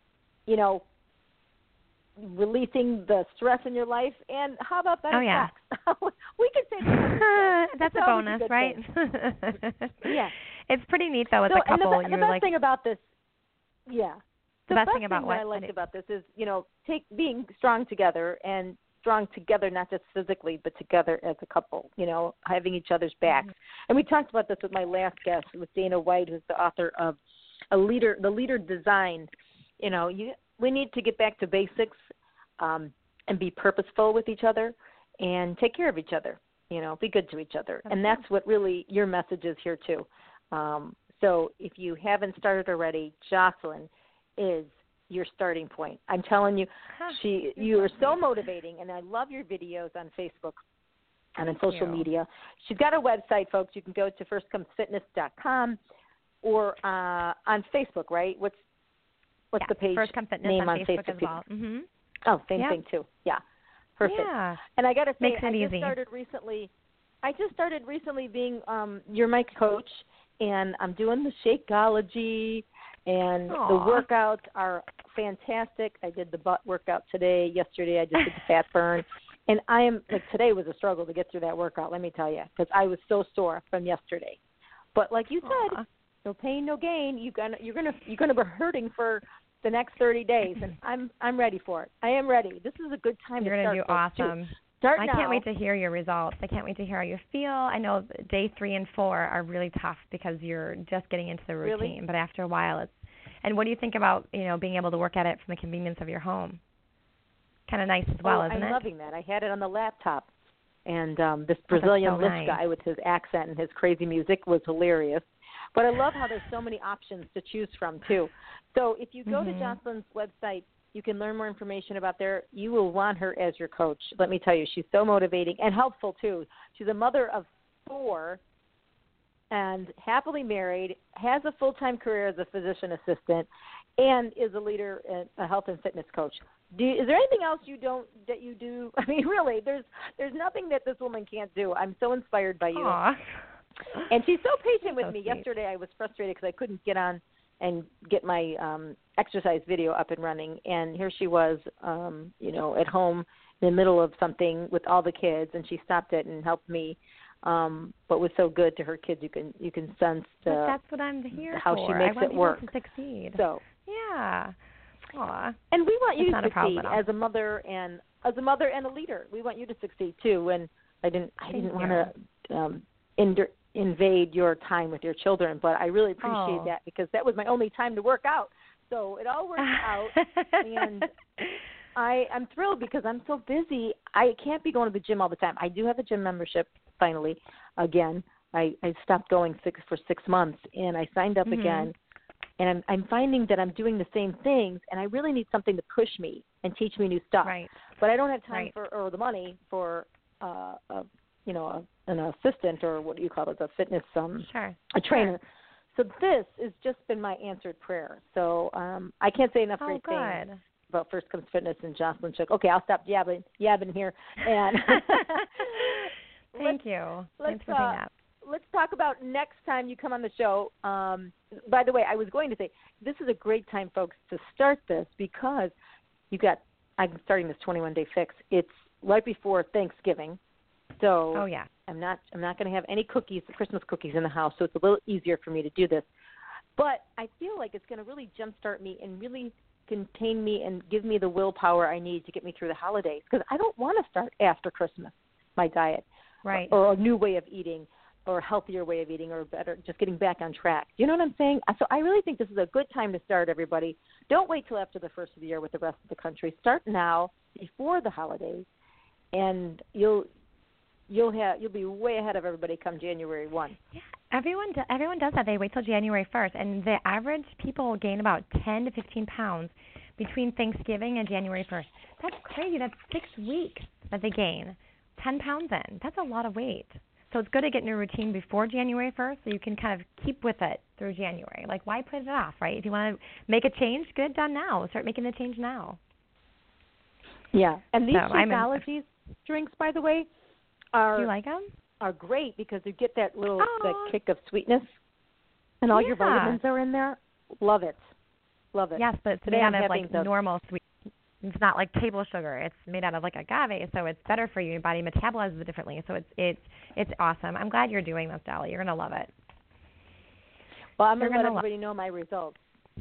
releasing the stress in your life. And how about better sex? We could say that's a bonus, right? Yeah. It's pretty neat, though, as a couple. And the best thing about this, the best thing about what I liked about this is, being strong together, and strong together, not just physically, but together as a couple, having each other's backs. And we talked about this with my last guest, with Dana White, who's the author of The Leader Design. We need to get back to basics and be purposeful with each other and take care of each other, be good to each other. And that's what really your message is here too. So if you haven't started already, Jocelyn is your starting point. I'm telling you, you are so motivating, and I love your videos on Facebook and on social media. She's got a website, folks. You can go to firstcomesfitness.com or on Facebook, right? What's the page First Come Fitness name on Facebook Facebook as well. Mm-hmm. Oh, same thing too. Yeah, perfect. Yeah. And I got to say, Makes it easy. I just started recently being you're my coach, and I'm doing the Shakeology, and the workouts are fantastic. I did the butt workout today. Yesterday I just did the fat burn. And today was a struggle to get through that workout, let me tell you, because I was so sore from yesterday. But like you said, no pain, no gain. You're gonna be hurting for the next 30 days, and I'm ready for it. I am ready. This is a good time to start. You're gonna do awesome. Start now. I can't wait to hear your results. I can't wait to hear how you feel. I know day 3 and 4 are really tough because you're just getting into the routine. Really? But after a while, it's. And what do you think about being able to work at it from the convenience of your home? Kind of nice as well, isn't it? I'm loving that. I had it on the laptop, and this Brazilian lift guy with his accent and his crazy music was hilarious. But I love how there's so many options to choose from too. So if you go to Jocelyn's website, you can learn more information about there. You will want her as your coach. Let me tell you, she's so motivating and helpful too. She's a mother of 4 and happily married, has a full-time career as a physician assistant, and is a leader, a health and fitness coach. Is there anything else that you do? I mean, really, there's nothing that this woman can't do. I'm so inspired by you. Aww. And she's so patient with me. Sweet. Yesterday I was frustrated because I couldn't get on and get my exercise video up and running. And here she was, at home in the middle of something with all the kids, and she stopped it and helped me. But was so good to her kids. You can sense that's what I'm here how for. she makes it work. I want people to succeed. So yeah. Aww. And we want you to succeed as a mother and a leader. We want you to succeed too. And I didn't want to invade your time with your children, but I really appreciate that because that was my only time to work out. So it all worked out, and I'm thrilled because I'm so busy. I can't be going to the gym all the time. I do have a gym membership finally again. I stopped going for 6 months, and I signed up again. And I'm finding that I'm doing the same things, and I really need something to push me and teach me new stuff. Right. But I don't have time or the money for an assistant, or what do you call it, a fitness a trainer. So this has just been my answered prayer. So I can't say enough great things about First Comes Fitness and Jocelyn Shook. Okay, I'll stop yabbing here. And Thank you. Thanks for being that. let's talk about next time you come on the show. By the way, I was going to say this is a great time, folks, to start this because I'm starting this 21-day fix. It's right before Thanksgiving, so I'm not going to have any cookies, Christmas cookies in the house, so it's a little easier for me to do this. But I feel like it's going to really jumpstart me and really contain me and give me the willpower I need to get me through the holidays because I don't want to start after Christmas my diet, right? Or a new way of eating, or a healthier way of eating, or better, just getting back on track. You know what I'm saying? So I really think this is a good time to start, everybody. Don't wait till after the first of the year with the rest of the country. Start now, before the holidays, and you'll be way ahead of everybody come January 1. Yeah, everyone does that. They wait till January 1st, and the average people gain about 10 to 15 pounds between Thanksgiving and January 1st. That's crazy. That's 6 weeks that they gain 10 pounds in. That's a lot of weight. So it's good to get in your routine before January 1st so you can kind of keep with it through January. Like, why put it off, right? If you want to make a change, get it done now. Start making the change now. Yeah, and these Shakeology drinks, by the way, do you like them? Are great because you get that little that kick of sweetness, and all your vitamins are in there. Love it. Yes, but it's made out of like normal sweet. It's not like table sugar. It's made out of like agave, so it's better for you. Your body metabolizes it differently, so it's awesome. I'm glad you're doing this, Dolly. You're gonna love it. Well, I'm gonna let everybody know my results.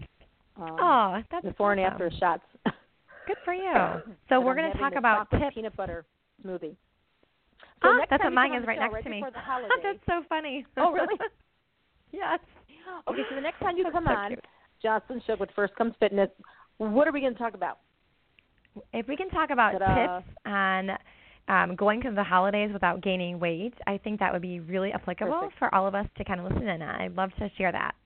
That's before awesome. and after shots. Good for you. So we're going to talk about tips. Peanut butter smoothie. So that's what mine is right next right to me. That's so funny. Oh, really? Yes. Okay, so the next time you come on, Jocelyn Shook with First Comes Fitness, what are we going to talk about? If we can talk about tips on going through the holidays without gaining weight, I think that would be really applicable for all of us to kind of listen in on. I'd love to share that.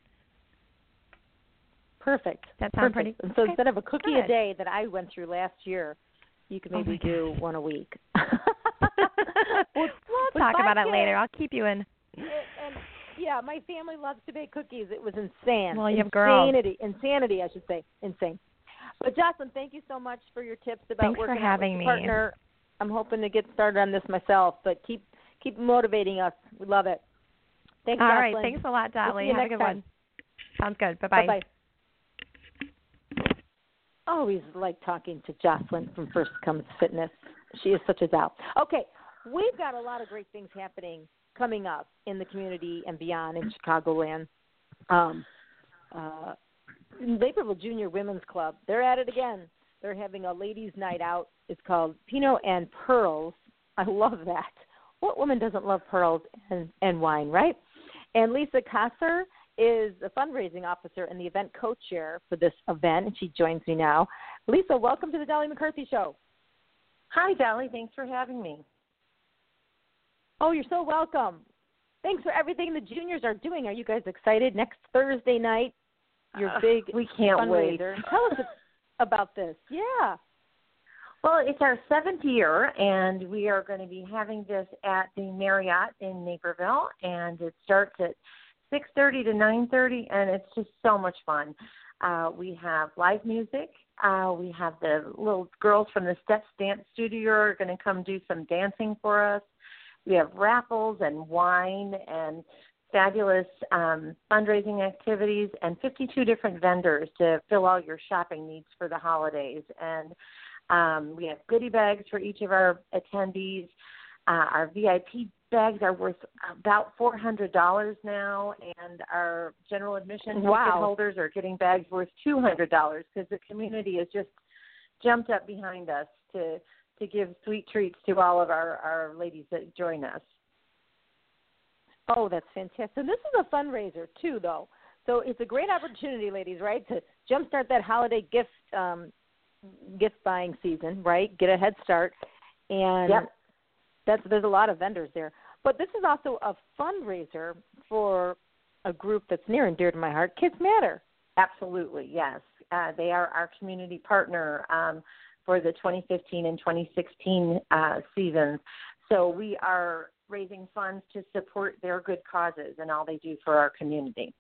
Perfect. That sounds pretty. And so instead of a cookie a day that I went through last year, you could maybe do one a week. We'll talk about it later. I'll keep you in. And yeah, my family loves to bake cookies. It was insane. Well, you have girls. Insanity, I should say. Insane. But Jocelyn, thank you so much for your tips about Thanks working for having with me. your partner. I'm hoping to get started on this myself, but keep motivating us. We love it. Thanks, Jocelyn. All right. Thanks a lot, Dolly. We'll have a good one. Sounds good. Bye-bye. Bye-bye. Always like talking to Jocelyn from First Comes Fitness. She is such a doll. Okay, we've got a lot of great things happening coming up in the community and beyond in Chicagoland. Naperville Junior Women's Club, they're at it again. They're having a ladies' night out. It's called Pinot and Pearls. I love that. What woman doesn't love pearls and wine, right? And Lisa Kasser is a fundraising officer and the event co-chair for this event, and she joins me now. Lisa, welcome to the Dolly McCarthy Show. Hi, Dolly. Thanks for having me. Oh, you're so welcome. Thanks for everything the juniors are doing. Are you guys excited? Next Thursday night, your big we can't fundraiser. Wait. Tell us about this. Yeah. Well, it's our 7th year, and we are going to be having this at the Marriott in Naperville, and it starts at 6:30 to 9:30, and it's just so much fun. We have live music. We have the little girls from the Steps Dance Studio are going to come do some dancing for us. We have raffles and wine and fabulous fundraising activities and 52 different vendors to fill all your shopping needs for the holidays. And we have goodie bags for each of our attendees. Our VIP bags are worth about $400 now, and our general admission ticket holders are getting bags worth $200 because the community has just jumped up behind us to give sweet treats to all of our ladies that join us. Oh, that's fantastic. So this is a fundraiser, too, though. So it's a great opportunity, ladies, right, to jumpstart that holiday gift buying season, right, get a head start. And there's a lot of vendors there. But this is also a fundraiser for a group that's near and dear to my heart, Kids Matter. Absolutely, yes. They are our community partner for the 2015 and 2016 seasons. So we are raising funds to support their good causes and all they do for our community.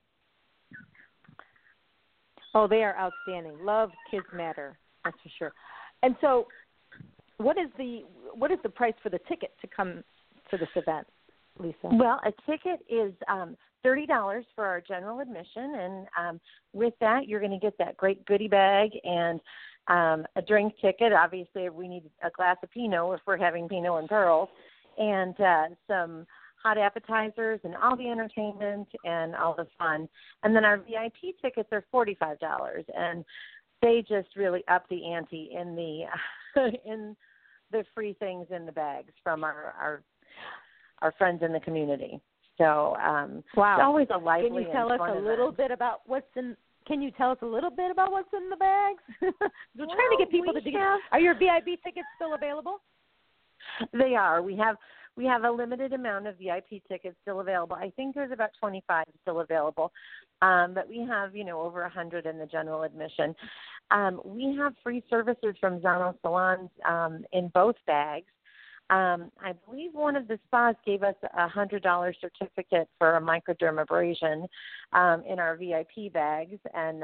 Oh, they are outstanding. Love Kids Matter, that's for sure. And so what is the price for the ticket to come to this event? Lisa? Well, a ticket is $30 for our general admission, and with that, you're going to get that great goodie bag and a drink ticket. Obviously, we need a glass of Pinot if we're having Pinot and Pearls, and some hot appetizers and all the entertainment and all the fun. And then our VIP tickets are $45, and they just really up the ante in the in the free things in the bags from our friends in the community. So wow, it's always a lively. Can you tell us a little bit about what's in? Can you tell us a little bit about what's in the bags? We're trying to get people to get. Are your VIP tickets still available? They are. We have a limited amount of VIP tickets still available. I think there's about 25 still available, but we have over 100 in the general admission. We have free services from Zano Salons in both bags. I believe one of the spas gave us a $100 certificate for a microdermabrasion in our VIP bags, and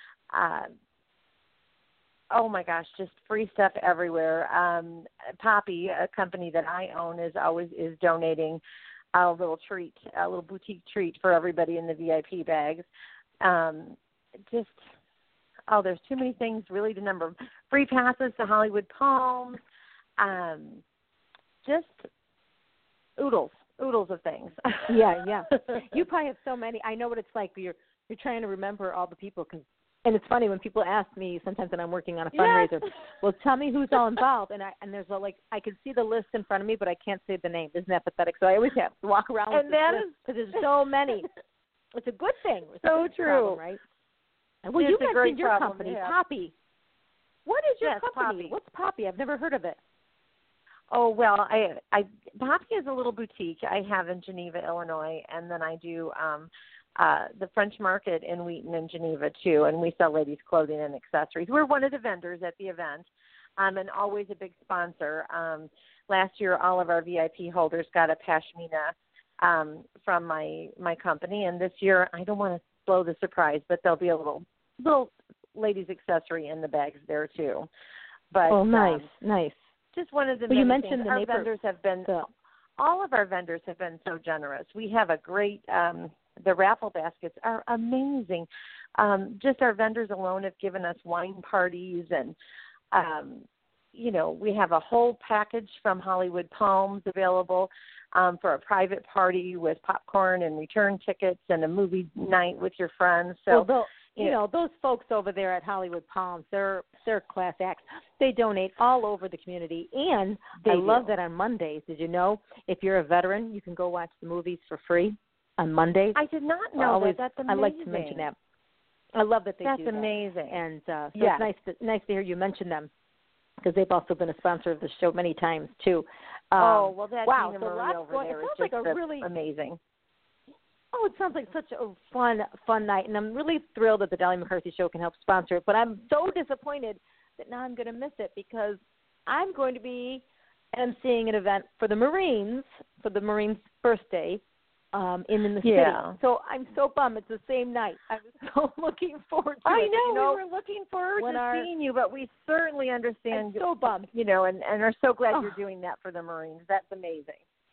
oh my gosh, just free stuff everywhere. Poppy, a company that I own, is donating a little treat, a little boutique treat for everybody in the VIP bags. There's too many things really to number. Free passes to Hollywood Palms. Just oodles of things. Yeah. You probably have so many. I know what it's like. You're trying to remember all the people, and it's funny when people ask me sometimes when I'm working on a fundraiser, yes. Well, tell me who's all involved, and there's I can see the list in front of me, but I can't say the name. Isn't that pathetic? So I always have to walk around with this list because there's so many. It's a good thing. It's so true, problem, right? Well, you mentioned your company, Poppy. What is your company? Poppy. What's Poppy? I've never heard of it. Oh, well, Poppy is a little boutique I have in Geneva, Illinois, and then I do the French Market in Wheaton and Geneva, too, and we sell ladies' clothing and accessories. We're one of the vendors at the event and always a big sponsor. Last year, all of our VIP holders got a pashmina from my company, and this year, I don't want to blow the surprise, but there'll be a little ladies' accessory in the bags there, too. But, nice. Just one of the you mentioned things. All of our vendors have been so generous. We have a great, the raffle baskets are amazing. Just our vendors alone have given us wine parties, and, we have a whole package from Hollywood Palms available for a private party with popcorn and return tickets and a movie night with your friends. So, those folks over there at Hollywood Palms, they're class acts. They donate all over the community, and I love that on Mondays. Did you know if you're a veteran, you can go watch the movies for free on Mondays? I did not know that. That's amazing. I like to mention that. I love that they do that. That's amazing. And so it's nice to hear you mention them because they've also been a sponsor of the show many times too. That wow! Tina So Marie over there is just really amazing. Oh, it sounds like such a fun night, and I'm really thrilled that the Dolly McCarthy Show can help sponsor it. But I'm so disappointed that now I'm going to miss it because I'm going to be emceeing an event for the Marines birthday in the city. So I'm so bummed. It's the same night. I was so looking forward to it. I know. We were looking forward to seeing you, but we certainly understand. I'm so bummed. And are so glad you're doing that for the Marines. That's amazing.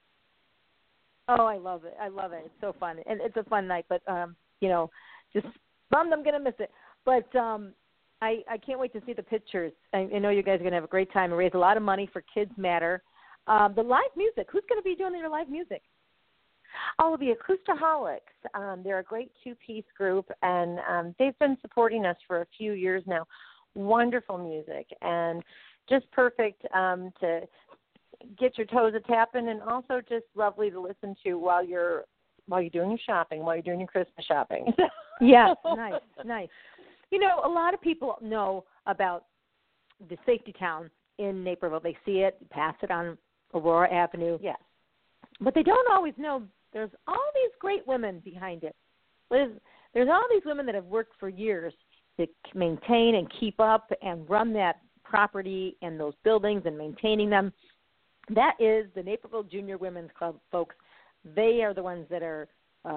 Oh, I love it. It's so fun. And it's a fun night, but, just bummed I'm going to miss it. But I can't wait to see the pictures. I know you guys are going to have a great time and raise a lot of money for Kids Matter. The live music, who's going to be doing your live music? Oh, the Acoustaholics. They're a great two-piece group, and they've been supporting us for a few years now. Wonderful music and just perfect to get your toes a-tapping, and also just lovely to listen to while you're doing your shopping, while you're doing your Christmas shopping. Yeah, nice. A lot of people know about the Safety Town in Naperville. They see it, pass it on Aurora Avenue. Yes. But they don't always know there's all these great women behind it. There's all these women that have worked for years to maintain and keep up and run that property and those buildings and maintaining them. That is the Naperville Junior Women's Club, folks. They are the ones that are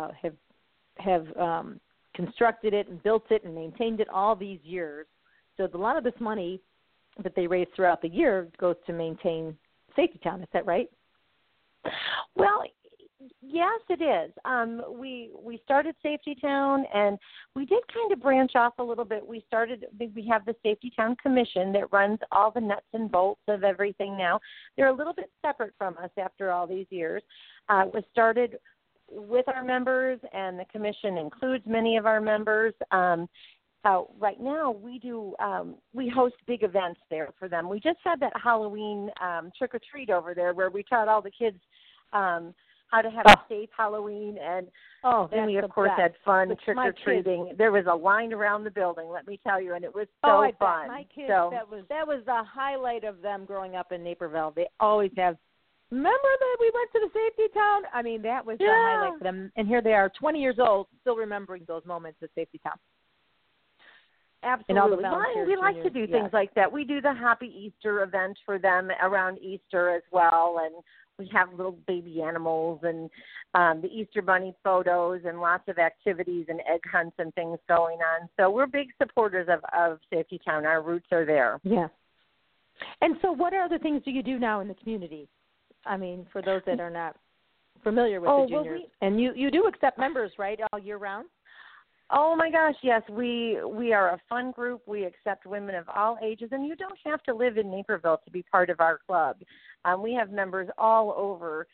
have constructed it and built it and maintained it all these years. So a lot of this money that they raise throughout the year goes to maintain Safety Town. Is that right? Well, Yes, it is. We started Safety Town, and we did kind of branch off a little bit. We have the Safety Town Commission that runs all the nuts and bolts of everything now. They're a little bit separate from us after all these years. It was started with our members, and the commission includes many of our members. Right now, we host big events there for them. We just had that Halloween trick or treat over there where we taught all the kids how to have a safe Halloween, and then we of course had fun trick or treating. There was a line around the building, let me tell you, and it was so fun. My kids, that was the highlight of them growing up in Naperville. They always have. Remember that we went to the Safety Town? I mean, that was the highlight for them. And here they are, 20 years old, still remembering those moments at Safety Town. Absolutely. We like to do things like that. We do the Happy Easter event for them around Easter as well, and we have little baby animals and the Easter Bunny photos and lots of activities and egg hunts and things going on. So we're big supporters of Safety Town. Our roots are there. Yeah. And so what other things do you do now in the community? I mean, for those that are not familiar with the juniors. And you do accept members, right, all year round? Oh, my gosh, yes. We are a fun group. We accept women of all ages, and you don't have to live in Naperville to be part of our club. We have members all over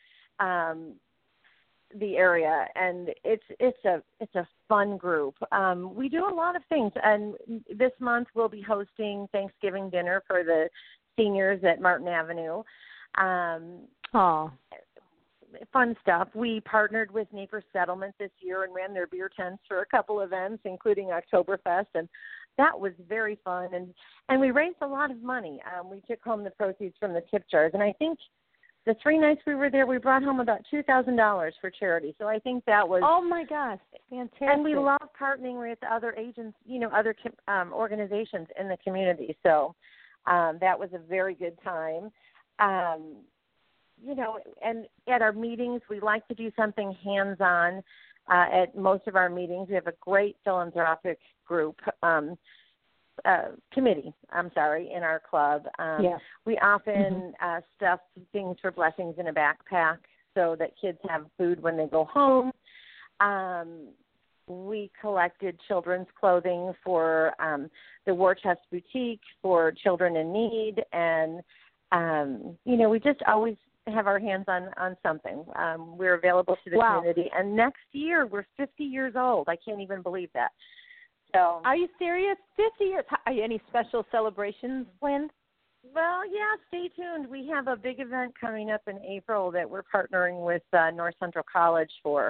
the area, and it's a fun group. We do a lot of things, and this month we'll be hosting Thanksgiving dinner for the seniors at Martin Avenue. Fun stuff. We partnered with Naper Settlement this year and ran their beer tents for a couple events, including Oktoberfest, and that was very fun. And we raised a lot of money. We took home the proceeds from the tip jars, and I think the 3 nights we were there, we brought home about $2,000 for charity. So I think that was... Oh, my gosh. Fantastic. And we love partnering with other agents, other organizations in the community. So that was a very good time. And at our meetings, we like to do something hands-on. At most of our meetings, we have a great philanthropic group, committee, in our club. We often stuff things for blessings in a backpack so that kids have food when they go home. We collected children's clothing for the War Chest Boutique for children in need. And, we just always have our hands on something. We're available to the community. And next year, we're 50 years old. I can't even believe that. So, are you serious? 50 years? Any special celebrations planned? Well, yeah, stay tuned. We have a big event coming up in April that we're partnering with North Central College for.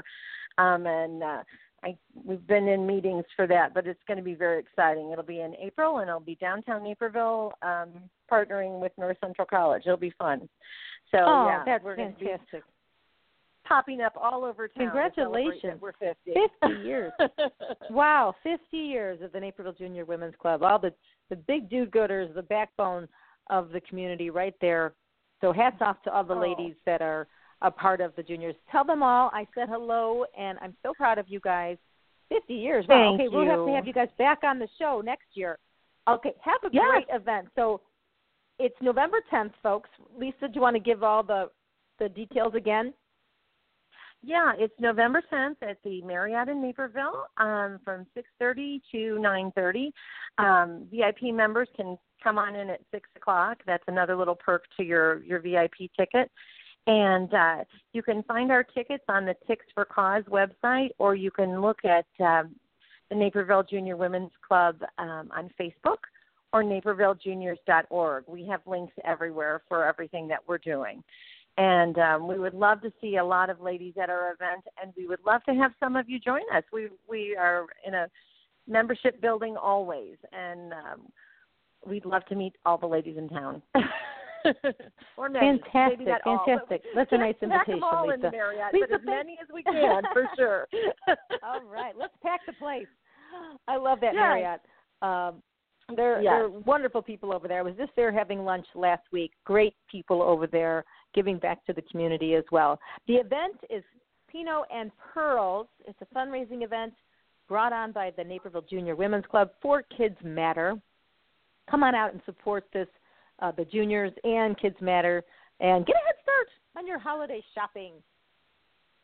We've been in meetings for that, but it's going to be very exciting. It'll be in April, and it'll be downtown Naperville, partnering with North Central College. It'll be fun. So, that's we're fantastic. Going to be popping up all over town. Congratulations. We're 50. 50 years. Wow, 50 years of the Naperville Junior Women's Club. All the big do-gooders, the backbone of the community right there. So hats off to all the ladies that are a part of the juniors. Tell them all I said hello, and I'm so proud of you guys. 50 years. Wow. Thank you. We'll have to have you guys back on the show next year. Okay, have a great event. So it's November 10th, folks. Lisa, do you want to give all the details again? Yeah, it's November 10th at the Marriott in Naperville from 6:30 to 9:30. VIP members can come on in at 6 o'clock. That's another little perk to your VIP ticket. And you can find our tickets on the Ticks for Cause website, or you can look at the Naperville Junior Women's Club on Facebook or napervilljuniors.org. We have links everywhere for everything that we're doing. And we would love to see a lot of ladies at our event, and we would love to have some of you join us. We are in a membership building always, and we'd love to meet all the ladies in town. Or many. Fantastic. That's a nice invitation, them all Lisa. In the Marriott, Lisa, but as many as we can, for sure. All right, let's pack the place. I love that Marriott. They're wonderful people over there. I was just there having lunch last week. Great people over there giving back to the community as well. The event is Pinot and Pearls. It's a fundraising event brought on by the Naperville Junior Women's Club. 4 Kids Matter. Come on out and support this, the juniors and Kids Matter, and get a head start on your holiday shopping.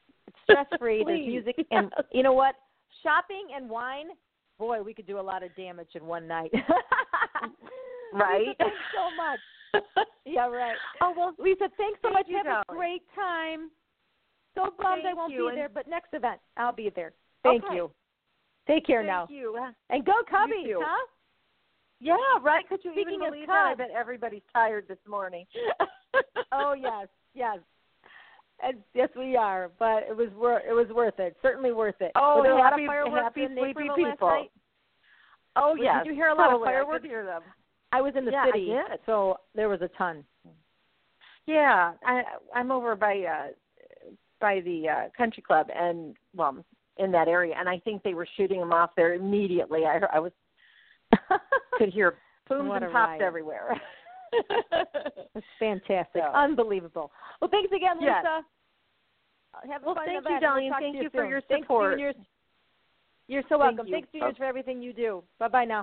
stress-free. There's Please. music, and you know what? Shopping and wine. Boy, we could do a lot of damage in one night. Right? Lisa, thanks so much. Yeah, right. Oh, well, Lisa, thanks so much. thank you, Have a darling. great time. So bummed I Thank won't you, be there, and- but next event, I'll be there. Thank Okay. you. Take care now. Thank you. And go Cubbies, too. huh? Yeah, right. Could you Speaking even of believe that? I Cubs. bet everybody's tired this morning. Oh, yes, yes. And yes, we are, but it was worth it. Certainly worth it. Oh, were there a lot happy, of fireworks happy, in sleepy Naperville people. last night? Oh, yes. Did you hear a lot of totally. I fireworks? could hear them. I was in the Yeah, city, I did. so there was a ton. Yeah, I'm over by the country club, and well, in that area, and I think they were shooting them off there immediately. I was could hear booms What and a pops riot. everywhere. It's fantastic. So. Unbelievable. Well, thanks again, Lisa. Yes. Have a Well, fun thank event. you, Darlene. We'll talk Thank to you for soon. your Thanks, support. Juniors. You're so Thank welcome. you. Thanks, Juniors, for everything you do. Bye-bye now.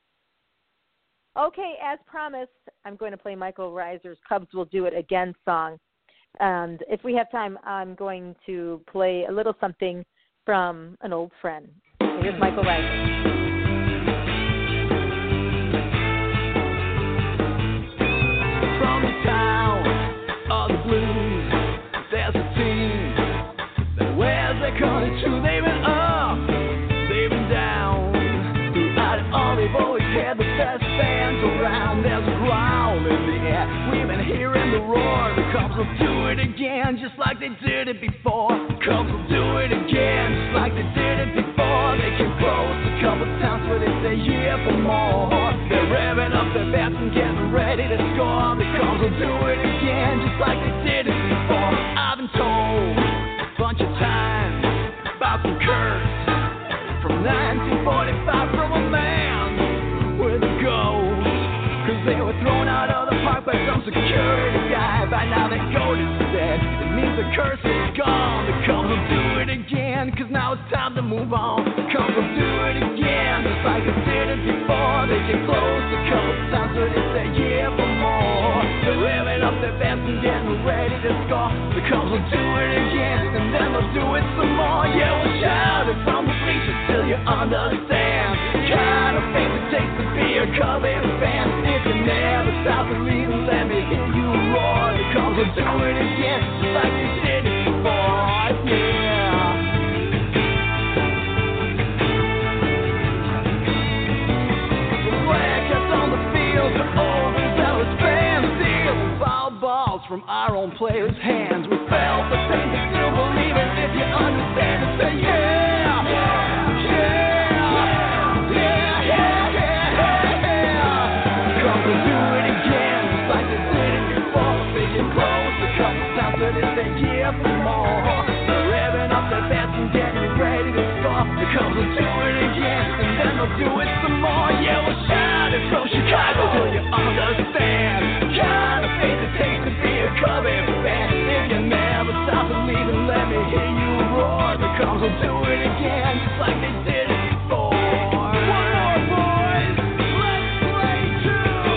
Okay, as promised, I'm going to play Michael Reiser's Cubs Will Do It Again song. And if we have time, I'm going to play a little something from an old friend. Here's Michael Reiser. From the town of the blues, there's a team that wears their color true. They've been up, they've been down. Throughout it all, they've always had the best fans around. There's a growl in the air. We've been hearing the roar. The Cubs will do it again, just like they did it before. The Cubs will do it again, just like they did it before. They came close a couple times, but it's a year for more. They're revving up their bats and getting ready to score. The Cubs will do it again, just like they did it before. I've been told a bunch of times about some curse from 1945 from a man with a goal. Cause they were thrown out of the park by some security guy. By now they go instead. It means the curse is gone. The Cubs will do it again, cause now it's time to move on. The Cubs will do it again, just like they did it before. They get close a couple times, but it's a year for more. They're revving up their bats and getting ready to score. The Cubs will do it again, and then they'll do it some more. Yeah, we'll shout it from the bleachers till you understand. Kind of faith it takes to be a Cubs fan. If you never stop believing, let me hear you roar. The Cubs will do it again, just like they did it before. Yeah. The records on the field are overzealous fans stealing foul balls from our own players' hands. We felt the pain, but still believe it. If you understand it, say yeah, yeah, yeah, yeah, yeah, yeah. Cubs will do it again, just like they did it before. They get close a couple times, but it's a year for more. They're revving up their bats and getting ready to score. The Cubs will do it again, and then they'll do it some more. Yeah, we'll shout it from Chicago till you understand. Kind of faith it takes to be a Cubs fan. If you never stop believing, let me hear you roar. The Cubs will do it again, just like they did it before. One more, boys. Let's play two.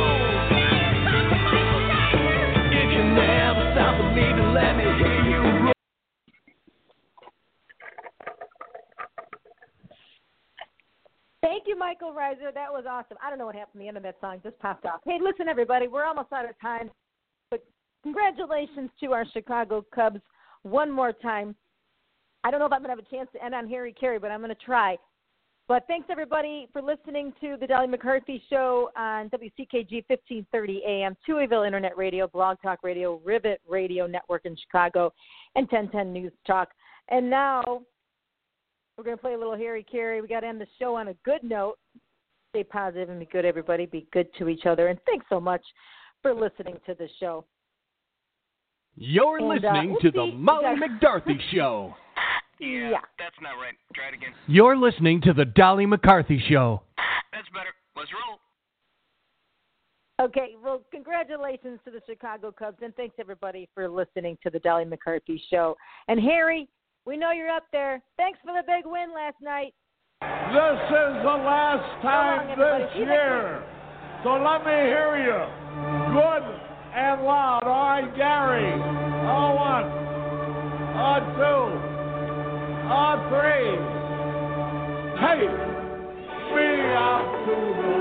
If you never stop believing, let me hear you roar. Thank you, Michael Reiser. That was awesome. I don't know what happened. The end of that song just popped off. Hey, listen, everybody, we're almost out of time. But congratulations to our Chicago Cubs one more time. I don't know if I'm going to have a chance to end on Harry Carey, but I'm going to try. But thanks, everybody, for listening to the Dolly McCarthy Show on WCKG 1530 AM, Tuohyville Internet Radio, Blog Talk Radio, Rivet Radio Network in Chicago, and 1010 News Talk. And now we're going to play a little Harry Carey. We got to end the show on a good note. Stay positive and be good, everybody. Be good to each other. And thanks so much for listening to the show. You're listening to the Molly McDarty Show. Yeah. That's not right. Try it again. You're listening to the Dolly McCarthy Show. That's better. Let's roll. Okay, well, congratulations to the Chicago Cubs, and thanks, everybody, for listening to the Dolly McCarthy Show. And, Harry, we know you're up there. Thanks for the big win last night. This is the last time this year, so let me hear you. Good and loud. All right, Gary. 1, 2, or three. Take me out to the